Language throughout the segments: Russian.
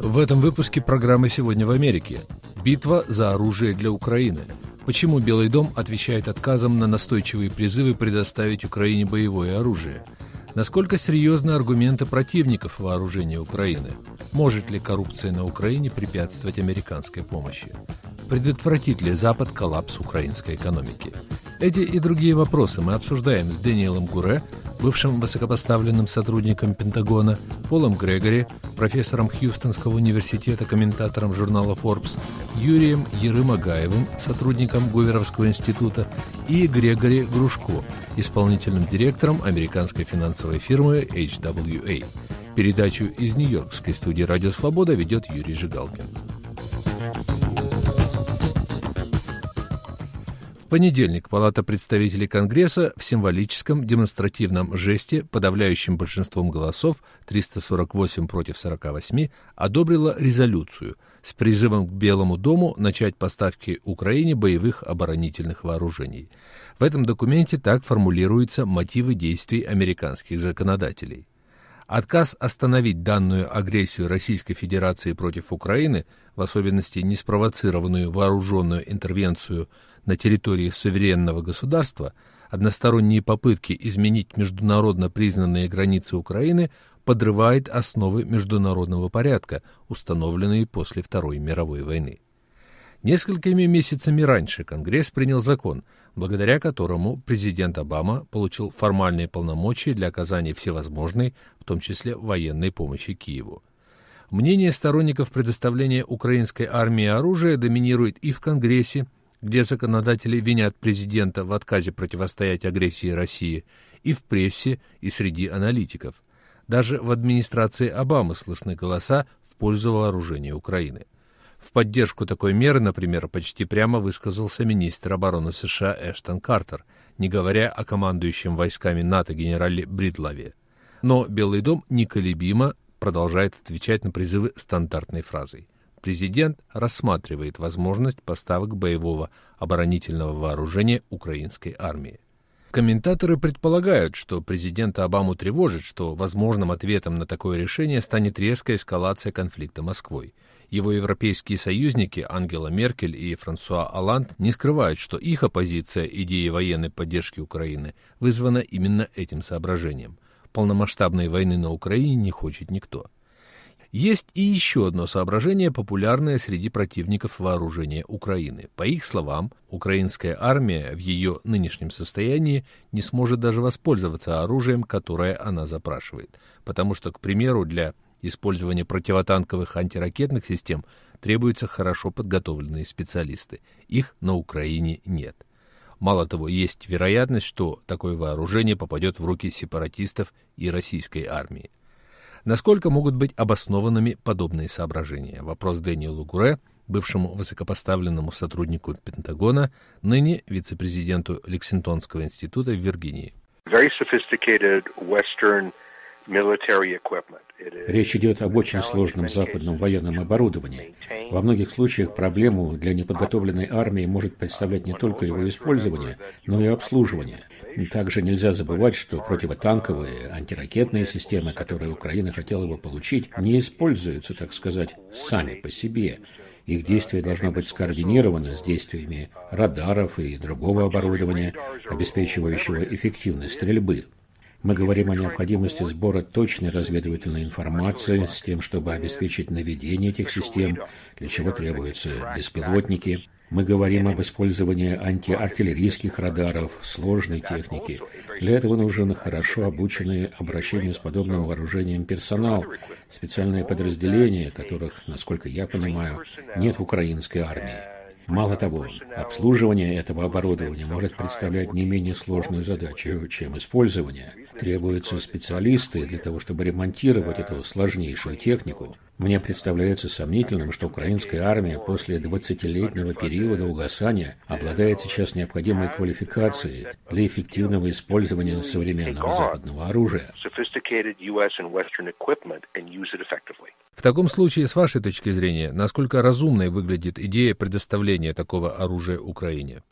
В этом выпуске программы «Сегодня в Америке». Битва за оружие для Украины. Почему Белый дом отвечает отказом на настойчивые призывы предоставить Украине боевое оружие? Насколько серьезны аргументы противников вооружения Украины? Может ли коррупция на Украине препятствовать американской помощи? Предотвратит ли Запад коллапс украинской экономики? Эти и другие вопросы мы обсуждаем с Дэниелом Гуре, бывшим высокопоставленным сотрудником Пентагона, Полом Грегори, профессором Хьюстонского университета, комментатором журнала Forbes, Юрием Ерымагаевым, сотрудником Гуверовского института, и Грегори Грушко, исполнительным директором американской финансовой фирмы HWA. Передачу из нью-йоркской студии «Радио Свобода» ведет Юрий Жигалкин. В понедельник Палата представителей Конгресса в символическом демонстративном жесте подавляющим большинством голосов 348 против 48 одобрила резолюцию с призывом к Белому дому начать поставки Украине боевых оборонительных вооружений. В этом документе так формулируются мотивы действий американских законодателей. Отказ остановить данную агрессию Российской Федерации против Украины, в особенности неспровоцированную вооруженную интервенцию на территории суверенного государства, односторонние попытки изменить международно признанные границы Украины подрывает основы международного порядка, установленные после Второй мировой войны. Несколькими месяцами раньше Конгресс принял закон, благодаря которому президент Обама получил формальные полномочия для оказания всевозможной, в том числе военной помощи Киеву. Мнение сторонников предоставления украинской армии оружия доминирует и в Конгрессе, где законодатели винят президента в отказе противостоять агрессии России, и в прессе, и среди аналитиков. Даже в администрации Обамы слышны голоса в пользу вооружения Украины. В поддержку такой меры, например, почти прямо высказался министр обороны США Эштон Картер, не говоря о командующем войсками НАТО генерале Бридлаве. Но Белый дом неколебимо продолжает отвечать на призывы стандартной фразой. Президент рассматривает возможность поставок боевого оборонительного вооружения украинской армии. Комментаторы предполагают, что президента Обаму тревожит, что возможным ответом на такое решение станет резкая эскалация конфликта Москвой. Его европейские союзники Ангела Меркель и Франсуа Олланд не скрывают, что их оппозиция идее военной поддержки Украины вызвана именно этим соображением. Полномасштабной войны на Украине не хочет никто. Есть и еще одно соображение, популярное среди противников вооружения Украины. По их словам, украинская армия в ее нынешнем состоянии не сможет даже воспользоваться оружием, которое она запрашивает. Потому что, к примеру, для использования противотанковых антиракетных систем требуются хорошо подготовленные специалисты. Их на Украине нет. Мало того, есть вероятность, что такое вооружение попадет в руки сепаратистов и российской армии. Насколько могут быть обоснованными подобные соображения? Вопрос Дэниелу Гуре, бывшему высокопоставленному сотруднику Пентагона, ныне вице-президенту Лексингтонского института в Виргинии. Речь идет об очень сложном западном военном оборудовании. Во многих случаях проблему для неподготовленной армии может представлять не только его использование, но и обслуживание. Также нельзя забывать, что противотанковые, антиракетные системы, которые Украина хотела бы получить, не используются, так сказать, сами по себе. Их действие должно быть скоординировано с действиями радаров и другого оборудования, обеспечивающего эффективность стрельбы. Мы говорим о необходимости сбора точной разведывательной информации с тем, чтобы обеспечить наведение этих систем, для чего требуются беспилотники. Мы говорим об использовании антиартиллерийских радаров, сложной техники. Для этого нужен хорошо обученный обращению с подобным вооружением персонал, специальные подразделения, которых, насколько я понимаю, нет в украинской армии. Мало того, обслуживание этого оборудования может представлять не менее сложную задачу, чем использование. Требуются специалисты для того, чтобы ремонтировать эту сложнейшую технику. Мне представляется сомнительным, что украинская армия после 20-летнего периода угасания обладает сейчас необходимой квалификацией для эффективного использования современного западного оружия. В таком случае, с вашей точки зрения, насколько разумной выглядит идея предоставления такого оружия Украине?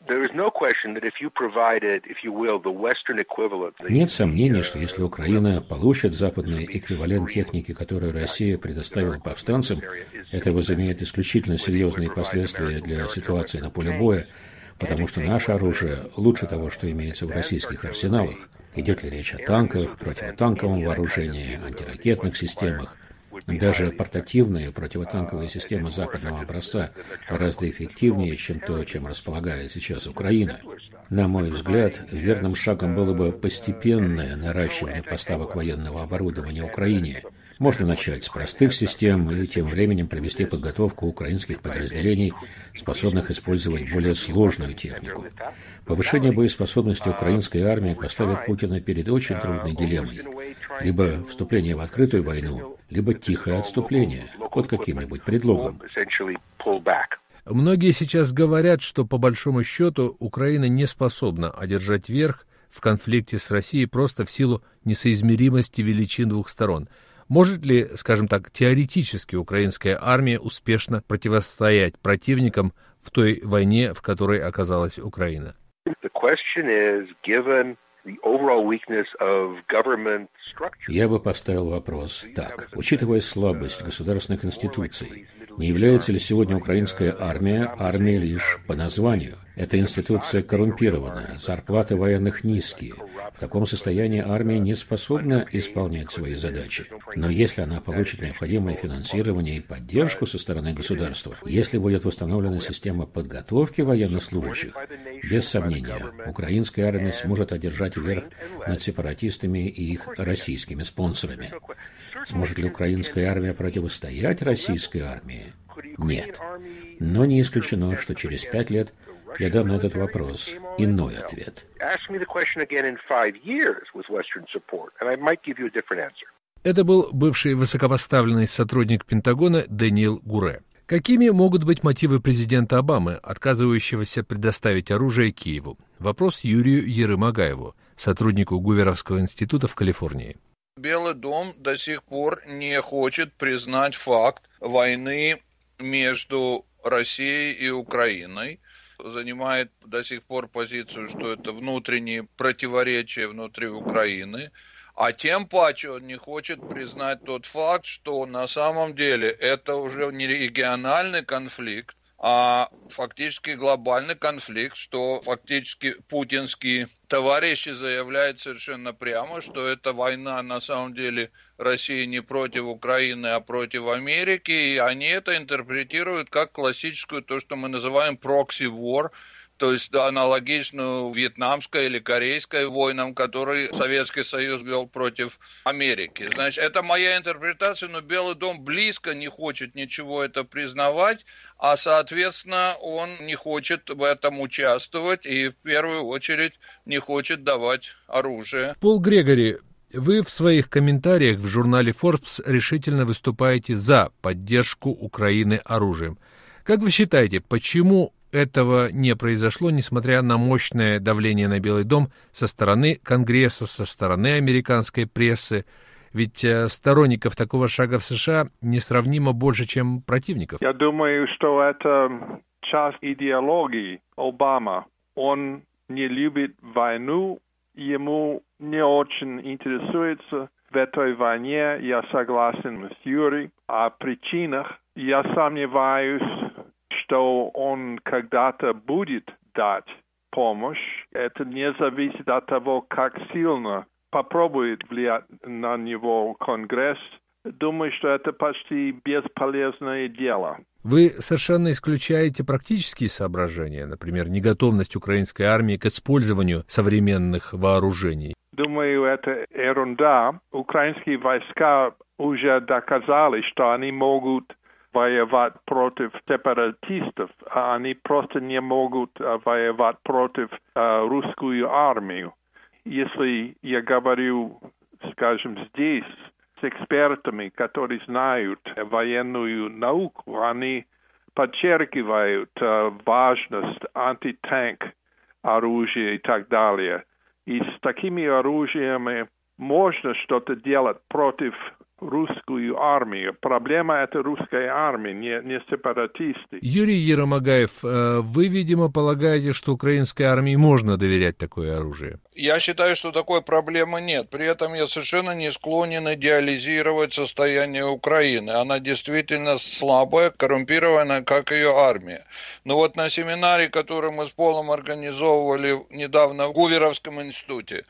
Нет сомнений, что если Украина получит западный эквивалент техники, которую Россия предоставила повстанцам, это возымеет исключительно серьезные последствия для ситуации на поле боя, потому что наше оружие лучше того, что имеется в российских арсеналах. Идет ли речь о танках, противотанковом вооружении, антиракетных системах. Даже портативные противотанковые системы западного образца гораздо эффективнее, чем то, чем располагает сейчас Украина. На мой взгляд, верным шагом было бы постепенное наращивание поставок военного оборудования Украине. Можно начать с простых систем и тем временем провести подготовку украинских подразделений, способных использовать более сложную технику. Повышение боеспособности украинской армии поставит Путина перед очень трудной дилеммой. Либо вступление в открытую войну, либо тихое отступление, под каким-нибудь предлогом. Многие сейчас говорят, что по большому счету Украина не способна одержать верх в конфликте с Россией просто в силу несоизмеримости величин двух сторон. Может ли, скажем так, теоретически украинская армия успешно противостоять противникам в той войне, в которой оказалась Украина? Я бы поставил вопрос так. Учитывая слабость государственных институций, не является ли сегодня украинская армия армией лишь по названию? Эта институция коррумпирована, зарплаты военных низкие. В таком состоянии армия не способна исполнять свои задачи. Но если она получит необходимое финансирование и поддержку со стороны государства, если будет восстановлена система подготовки военнослужащих, без сомнения, украинская армия сможет одержать верх над сепаратистами и их российскими спонсорами. Сможет ли украинская армия противостоять российской армии? Нет. Но не исключено, что через 5 лет я дам на этот вопрос иной ответ. Это был бывший высокопоставленный сотрудник Пентагона Дэниел Гуре. Какими могут быть мотивы президента Обамы, отказывающегося предоставить оружие Киеву? Вопрос Юрию Ерымагаеву, сотруднику Гуверовского института в Калифорнии. Белый дом до сих пор не хочет признать факт войны между Россией и Украиной. Занимает до сих пор позицию, что это внутренние противоречия внутри Украины. А тем паче он не хочет признать тот факт, что на самом деле это уже не региональный конфликт, а фактически глобальный конфликт, что фактически путинские товарищи заявляют совершенно прямо, что эта война на самом деле России не против Украины, а против Америки, и они это интерпретируют как классическую, то, что мы называем proxy war, то есть аналогичную вьетнамской или корейской войнам, которые Советский Союз вел против Америки. Значит, это моя интерпретация, но Белый дом близко не хочет ничего это признавать, а, соответственно, он не хочет в этом участвовать и, в первую очередь, не хочет давать оружие. Пол Грегори, вы в своих комментариях в журнале Forbes решительно выступаете за поддержку Украины оружием. Как вы считаете, почему этого не произошло, несмотря на мощное давление на Белый дом со стороны Конгресса, со стороны американской прессы? Ведь сторонников такого шага в США несравнимо больше, чем противников. Я думаю, что это часть идеологии Обамы. Он не любит войну, ему не очень интересуется в этой войне. Я согласен с Юрием о причинах. Я сомневаюсь, что он когда-то будет дать помощь. Это не зависит от того, как сильно попробует влиять на него Конгресс. Думаю, что это почти бесполезное дело. Вы совершенно исключаете практические соображения, например, неготовность украинской армии к использованию современных вооружений? Думаю, это ерунда. Украинские войска уже доказали, что они могут воевать против сепаратистов, а они просто не могут воевать против русскую армию. Если я говорю, скажем, здесь с экспертами, которые знают военную науку, они подчеркивают важность антитанк оружия и так далее. И с такими оружиями можно что-то делать против русскую армию. Проблема — это русская армия, не сепаратисты. Юрий Еромагаев, вы, видимо, полагаете, что украинской армии можно доверять такое оружие? Я считаю, что такой проблемы нет. При этом я совершенно не склонен идеализировать состояние Украины. Она действительно слабая, коррумпированная, как ее армия. Но вот на семинаре, который мы с Полом организовывали недавно в Гуверовском институте,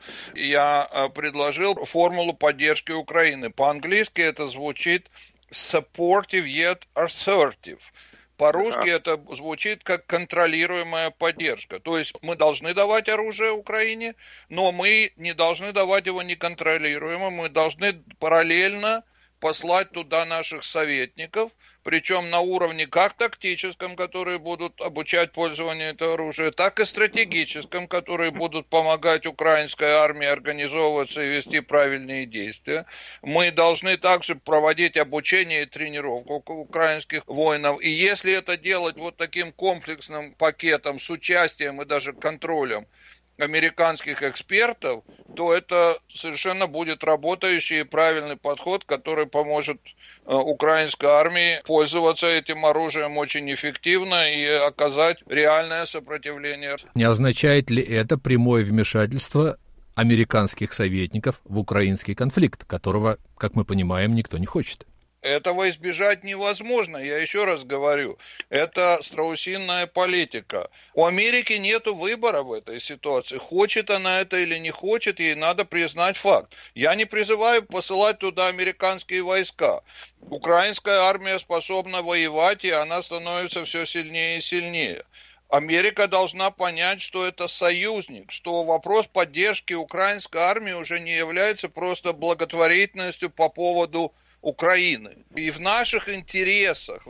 я предложил формулу поддержки Украины. По-английски это звучит supportive yet assertive. По-русски это звучит как контролируемая поддержка. То есть мы должны давать оружие Украине, но мы не должны давать его неконтролируемо. Мы должны параллельно послать туда наших советников, причем на уровне как тактическом, которые будут обучать пользованию этого оружия, так и стратегическом, которые будут помогать украинской армии организовываться и вести правильные действия. Мы должны также проводить обучение и тренировку украинских воинов. И если это делать вот таким комплексным пакетом с участием и даже контролем американских экспертов, то это совершенно будет работающий и правильный подход, который поможет украинской армии пользоваться этим оружием очень эффективно и оказать реальное сопротивление. Не означает ли это прямое вмешательство американских советников в украинский конфликт, которого, как мы понимаем, никто не хочет? Этого избежать невозможно, я еще раз говорю. Это страусиная политика. У Америки нет выбора в этой ситуации. Хочет она это или не хочет, ей надо признать факт. Я не призываю посылать туда американские войска. Украинская армия способна воевать, и она становится все сильнее и сильнее. Америка должна понять, что это союзник, что вопрос поддержки украинской армии уже не является просто благотворительностью по поводу Украины. И в наших интересах,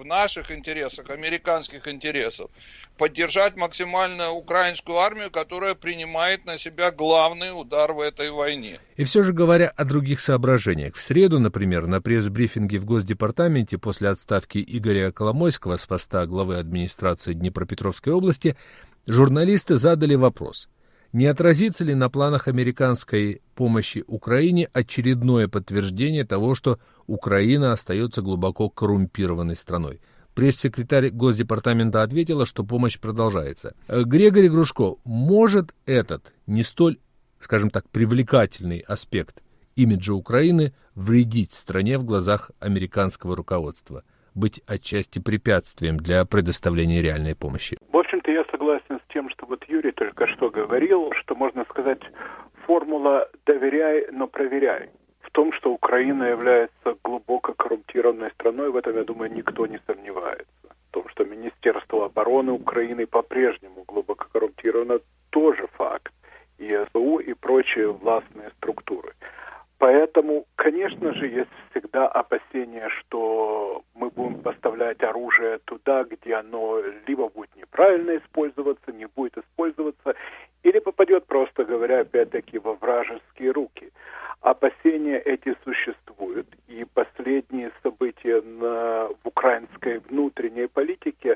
американских интересах, поддержать максимально украинскую армию, которая принимает на себя главный удар в этой войне. И все же, говоря о других соображениях, в среду, например, на пресс-брифинге в Госдепартаменте после отставки Игоря Коломойского с поста главы администрации Днепропетровской области, журналисты задали вопрос: не отразится ли на планах американской помощи Украине очередное подтверждение того, что Украина остается глубоко коррумпированной страной? Пресс-секретарь Госдепартамента ответила, что помощь продолжается. Григорий Грушко, может этот не столь, скажем так, привлекательный аспект имиджа Украины вредить стране в глазах американского руководства, быть отчасти препятствием для предоставления реальной помощи? В общем-то, я согласен с тем, что вот Юрий только что говорил, что, можно сказать, формула «доверяй, но проверяй». В том, что Украина является глубоко коррумпированной страной, в этом, я думаю, никто не сомневается. В том, что Министерство обороны Украины по-прежнему глубоко коррумпировано, тоже факт. И СБУ, и прочие властные структуры. Поэтому, конечно же, есть всегда опасения, что мы будем поставлять оружие туда, где оно либо будет неправильно использоваться, не будет использоваться, или попадет, просто говоря, опять-таки, во вражеские руки. Опасения эти существуют, и последние события в украинской внутренней политике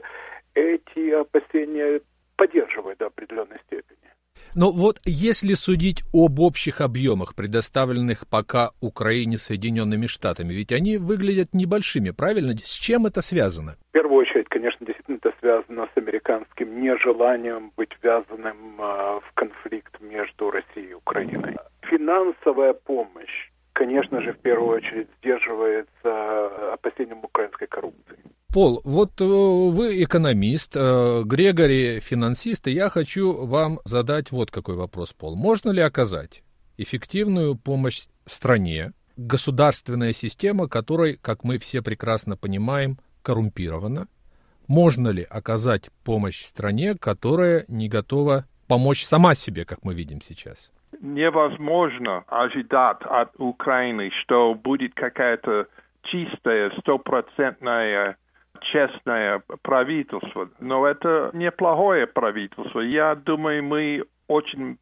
эти опасения поддерживают до определенной степени. Но вот если судить об общих объемах, предоставленных пока Украине Соединенными Штатами, ведь они выглядят небольшими, правильно? С чем это связано? В первую очередь, конечно, действительно это связано с американским нежеланием быть ввязанным в конфликт между Россией и Украиной. Финансовая помощь, конечно же, в первую очередь сдерживается опасением украинской коррупции. Пол, вот вы экономист, Григорий финансист, и я хочу вам задать вот какой вопрос, Пол. Можно ли оказать эффективную помощь стране, государственная система, которой, как мы все прекрасно понимаем, коррумпирована? Можно ли оказать помощь стране, которая не готова помочь сама себе, как мы видим сейчас? Невозможно ожидать от Украины, что будет какая-то чистая, стопроцентная, честное правительство. Но это неплохое правительство. Я думаю, мы очень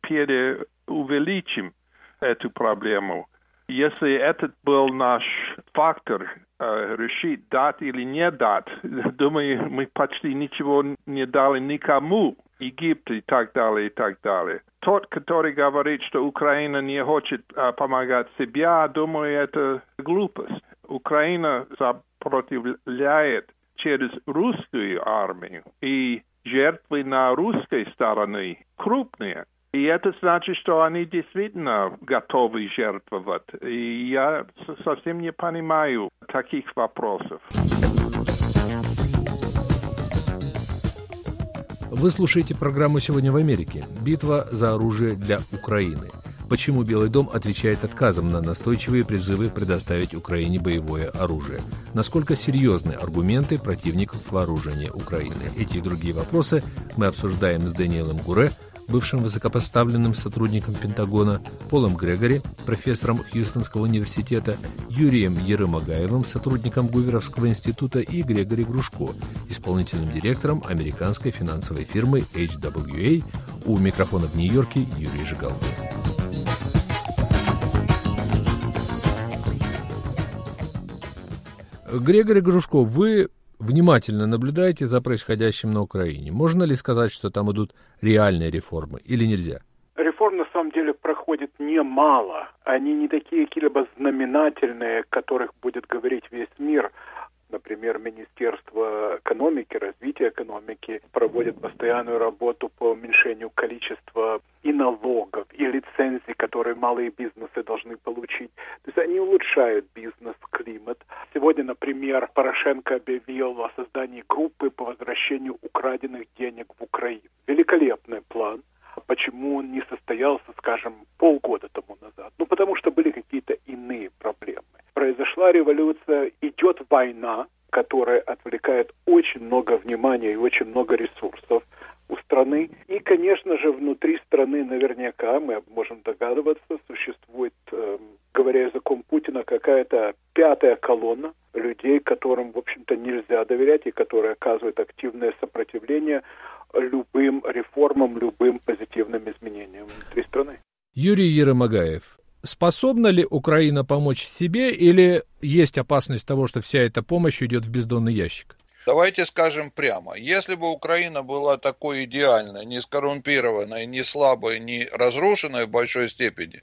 преувеличим эту проблему. Если этот был наш фактор, решить дать или не дать, думаю, мы почти ничего не дали никому. Египет и так далее, и так далее. Тот, который говорит, что Украина не хочет помогать себе, думаю, это глупость. Украина сопротивляет через русскую армию, и жертвы на русской стороне крупные. И это значит, что они действительно готовы жертвовать. И я совсем не понимаю таких вопросов. Вы слушаете программу «Сегодня в Америке». Битва за оружие для Украины. Почему Белый дом отвечает отказом на настойчивые призывы предоставить Украине боевое оружие? Насколько серьезны аргументы противников вооружения Украины? Эти и другие вопросы мы обсуждаем с Дэниелом Гуре, бывшим высокопоставленным сотрудником Пентагона, Полом Грегори, профессором Хьюстонского университета, Юрием Ерымагаевым, сотрудником Гуверовского института, и Грегори Грушко, исполнительным директором американской финансовой фирмы HWA. У микрофона в Нью-Йорке Юрий Жигалов. Грегори Грушко, вы внимательно наблюдаете за происходящим на Украине. Можно ли сказать, что там идут реальные реформы, или нельзя? Реформ на самом деле проходит немало. Они не такие какие-либо знаменательные, о которых будет говорить весь мир. Например, Министерство экономики, развития экономики проводит постоянную работу по уменьшению количества и налогов, и лицензий, которые малые бизнесы должны получить. То есть они улучшают бизнес-климат. Сегодня, например, Порошенко объявил о создании группы по возвращению украденных денег в Украину. Великолепный план. Почему он не состоялся, скажем, полгода тому назад? Ну, потому что были какие-то иные проблемы. Произошла революция, идет война, которая отвлекает очень много внимания и очень много ресурсов у страны. И, конечно же, внутри страны наверняка, мы можем догадываться, существует, говоря языком Путина, какая-то пятая колонна людей, которым, в общем-то, нельзя доверять и которые оказывают активное сопротивление любым реформам, любым позитивным изменениям внутри страны. Юрий Ерымагаев. Способна ли Украина помочь себе, или есть опасность того, что вся эта помощь идет в бездонный ящик? Давайте скажем прямо, если бы Украина была такой идеальной, не скоррумпированной, не слабой, не разрушенной в большой степени,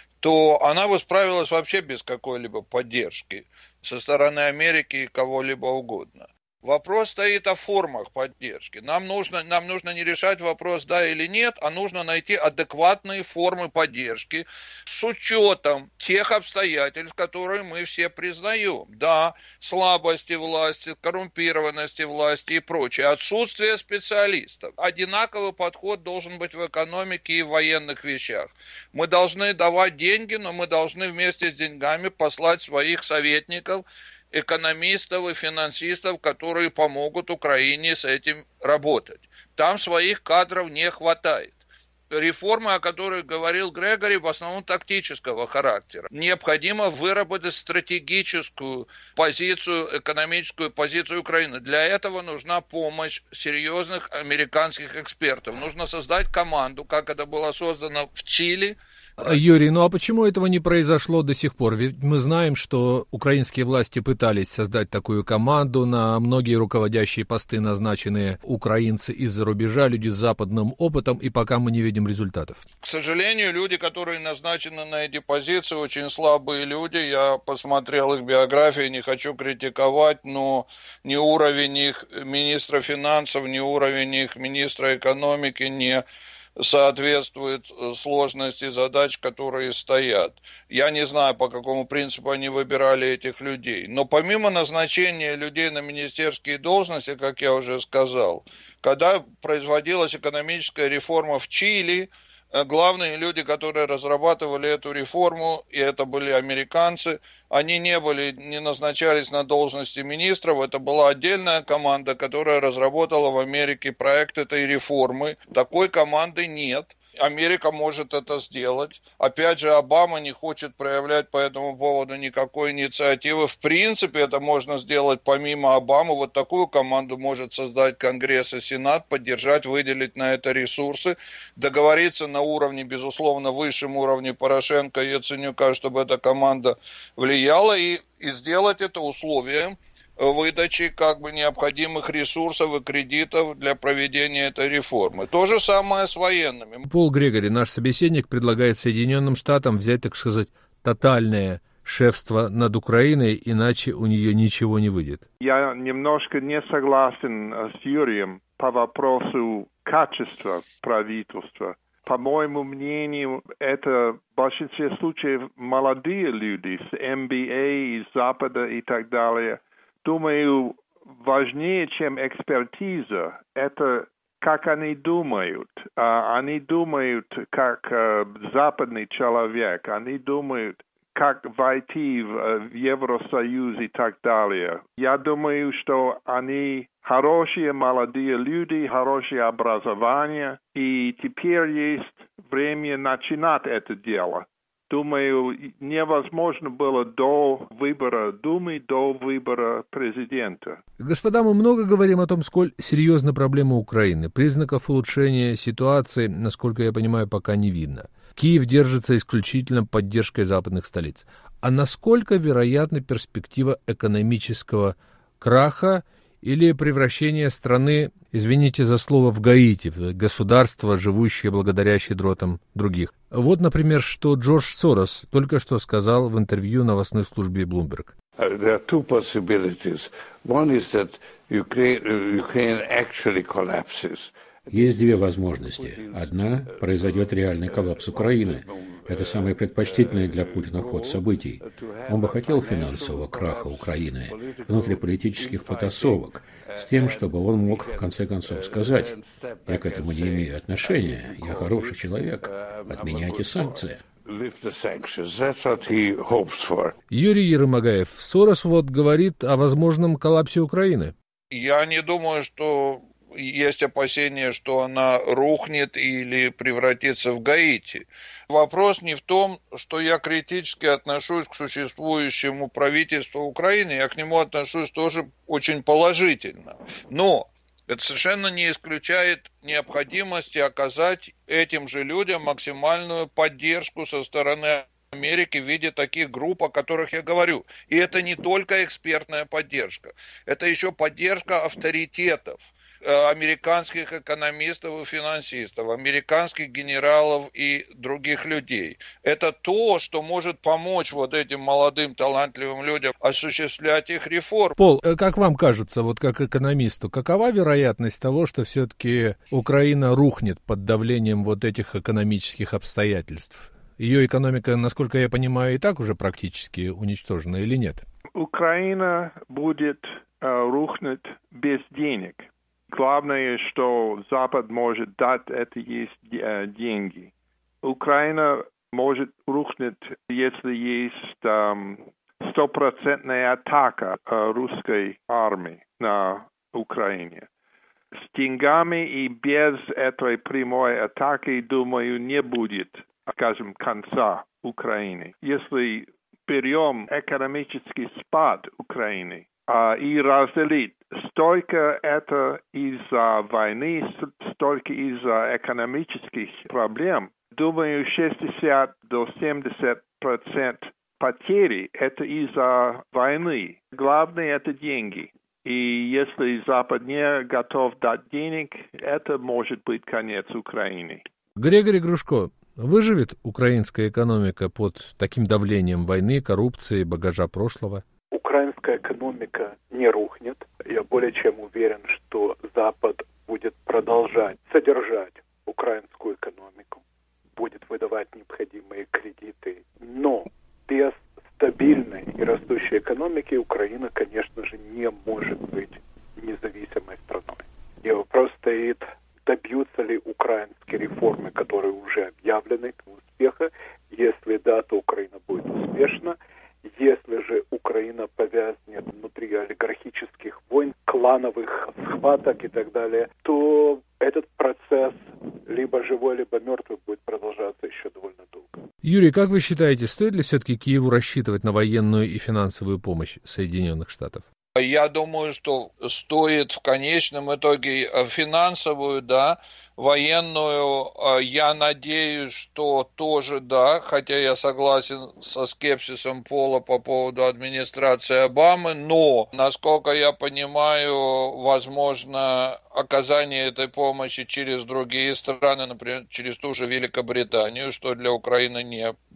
то она бы справилась вообще без какой-либо поддержки со стороны Америки и кого-либо угодно. Вопрос стоит о формах поддержки. Нам нужно не решать вопрос да или нет, а нужно найти адекватные формы поддержки с учетом тех обстоятельств, которые мы все признаем. Да, слабости власти, коррумпированности власти и прочее, отсутствие специалистов. Одинаковый подход должен быть в экономике и в военных вещах. Мы должны давать деньги, но мы должны вместе с деньгами послать своих советников, экономистов и финансистов, которые помогут Украине с этим работать. Там своих кадров не хватает. Реформы, о которых говорил Грегори, в основном тактического характера. Необходимо выработать стратегическую позицию, экономическую позицию Украины. Для этого нужна помощь серьезных американских экспертов. Нужно создать команду, как это было создано в Чили. Юрий, ну а почему этого не произошло до сих пор? Ведь мы знаем, что украинские власти пытались создать такую команду, на многие руководящие посты назначенные украинцы из-за рубежа, люди с западным опытом, и пока мы не видим результатов. К сожалению, люди, которые назначены на эти позиции, очень слабые люди. Я посмотрел их биографии, не хочу критиковать, но ни уровень их министра финансов, ни уровень их министра экономики не соответствует сложности задач, которые стоят. Я не знаю, по какому принципу они выбирали этих людей. Но помимо назначения людей на министерские должности, как я уже сказал, когда производилась экономическая реформа в Чили, главные люди, которые разрабатывали эту реформу, и это были американцы, они не назначались на должности министров, это была отдельная команда, которая разработала в Америке проект этой реформы. Такой команды нет. Америка может это сделать. Опять же, Обама не хочет проявлять по этому поводу никакой инициативы. В принципе, это можно сделать помимо Обамы. Вот такую команду может создать Конгресс и Сенат, поддержать, выделить на это ресурсы, договориться на уровне, безусловно, высшем уровне Порошенко и Яценюка, чтобы эта команда влияла, и сделать это условием выдачи необходимых ресурсов и кредитов для проведения этой реформы. То же самое с военными. Пол Грегори, наш собеседник, предлагает Соединенным Штатам взять, так сказать, тотальное шефство над Украиной, иначе у нее ничего не выйдет. Я немножко не согласен с Юрием по вопросу качества правительства. По моему мнению, это в большинстве случаев молодые люди с MBA из Запада и так далее. Думаю, важнее, чем экспертиза, это как они думают. Они думают как западный человек, они думают, как войти в Евросоюз и так далее. Я думаю, что они хорошие молодые люди, хорошее образование, и теперь есть время начинать это дело. Думаю, невозможно было до выбора Думы, до выбора президента. Господа, мы много говорим о том, сколь серьезна проблема Украины. Признаков улучшения ситуации, насколько я понимаю, пока не видно. Киев держится исключительно поддержкой западных столиц. А насколько вероятна перспектива экономического краха или превращения страны, извините за слово, в Гаити, в государство, живущее благодаря щедротам других? Вот, например, что Джордж Сорос только что сказал в интервью новостной службе Bloomberg. There are two possibilities. One is that Ukraine actually collapses. Есть две возможности. Одна – произойдет реальный коллапс Украины. Это самый предпочтительный для Путина ход событий. Он бы хотел финансового краха Украины, внутриполитических потасовок, с тем, чтобы он мог в конце концов сказать: «Я к этому не имею отношения, я хороший человек, отменяйте санкции». Юрий Ермагаев, Сорос говорит о возможном коллапсе Украины. Я не думаю, что есть опасения, что она рухнет или превратится в Гаити. Вопрос не в том, что я критически отношусь к существующему правительству Украины, я к нему отношусь тоже очень положительно. Но это совершенно не исключает необходимости оказать этим же людям максимальную поддержку со стороны Америки в виде таких групп, о которых я говорю. И это не только экспертная поддержка, это еще поддержка авторитетов, американских экономистов и финансистов, американских генералов и других людей. Это то, что может помочь вот этим молодым талантливым людям осуществлять их реформы. Пол, как вам кажется, вот как экономисту, какова вероятность того, что все-таки Украина рухнет под давлением вот этих экономических обстоятельств? Ее экономика, насколько я понимаю, и так уже практически уничтожена или нет? Украина будет рухнуть без денег. Главное, что Запад может дать, это есть деньги. Украина может рухнуть, если есть стопроцентная атака русской армии на Украине. С деньгами и без этой прямой атаки, думаю, не будет, скажем, конца Украины. Если берем экономический спад Украины и разделить, столько это из-за войны, столько из-за экономических проблем, думаю, 60 до 70% потери это из-за войны. Главное это деньги. И если Запад не готов дать денег, это может быть конец Украины. Григорий Грушко, выживет украинская экономика под таким давлением войны, коррупции, багажа прошлого? Украинская экономика не рухнет. Я более чем уверен, что Запад будет продолжать содержать украинскую экономику, будет выдавать необходимые кредиты. Но без стабильной и растущей экономики Украина, конечно же, не может быть независимой страной. И вопрос стоит, добьются ли украинские реформы, которые уже объявлены, успеха. Если да, то Украина будет успешна. Если же Украина повязнет внутри олигархических войн, клановых схваток и так далее, то этот процесс либо живой, либо мертвый будет продолжаться еще довольно долго. Юрий, как вы считаете, стоит ли все-таки Киеву рассчитывать на военную и финансовую помощь Соединенных Штатов? Я думаю, что стоит в конечном итоге финансовую, да, военную, я надеюсь, что тоже да, хотя я согласен со скепсисом Пола по поводу администрации Обамы, но, насколько я понимаю, возможно оказание этой помощи через другие страны, например, через ту же Великобританию, что для Украины не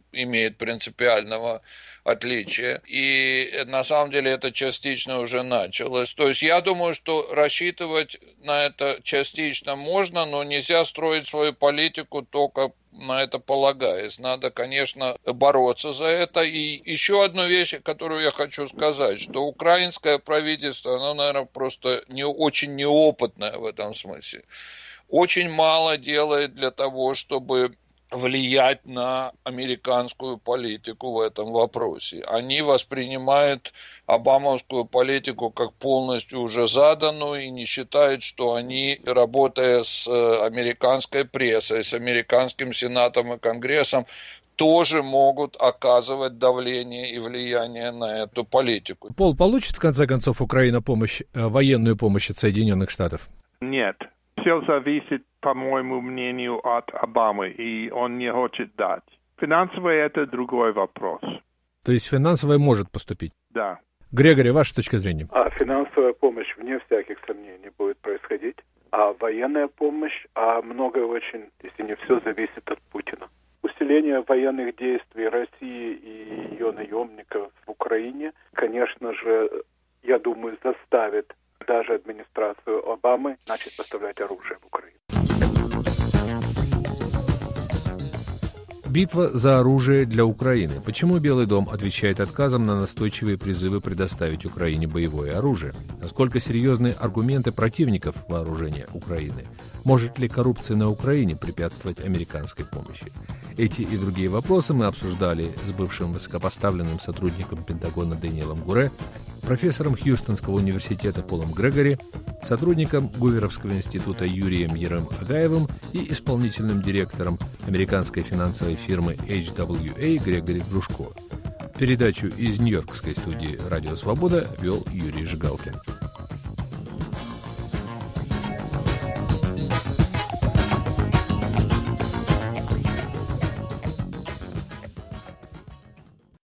имеет принципиального отличия. И на самом деле это частично уже началось. То есть я думаю, что рассчитывать на это частично можно, но нельзя строить свою политику только на это полагаясь. Надо, конечно, бороться за это. И еще одну вещь, которую я хочу сказать, что украинское правительство, оно, наверное, просто очень неопытное в этом смысле. Очень мало делает для того, чтобы влиять на американскую политику в этом вопросе. Они воспринимают обамовскую политику как полностью уже заданную и не считают, что они, работая с американской прессой, с американским сенатом и конгрессом, тоже могут оказывать давление и влияние на эту политику. Пол, получит в конце концов Украина военную помощь от Соединенных Штатов? Нет. Все зависит, по моему мнению, от Обамы, и он не хочет дать. Финансовое – это другой вопрос. То есть финансовая может поступить? Да. Грегори, ваша точка зрения? Финансовая помощь, вне всяких сомнений, будет происходить. А военная помощь, многое очень, если не все, зависит от Путина. Усиление военных действий России и ее наемников в Украине, конечно же, я думаю, заставит даже администрацию Обамы начать поставлять оружие в Украину. Битва за оружие для Украины. Почему Белый дом отвечает отказом на настойчивые призывы предоставить Украине боевое оружие? Насколько серьезны аргументы противников вооружения Украины? Может ли коррупция на Украине препятствовать американской помощи? Эти и другие вопросы мы обсуждали с бывшим высокопоставленным сотрудником Пентагона Дэниелом Гуре, профессором Хьюстонского университета Полом Грегори, сотрудником Гуверовского института Юрием Ерем-Агаевым и исполнительным директором американской финансовой фирмы HWA Грегори Грушко. Передачу из Нью-Йоркской студии «Радио Свобода» вел Юрий Жигалкин.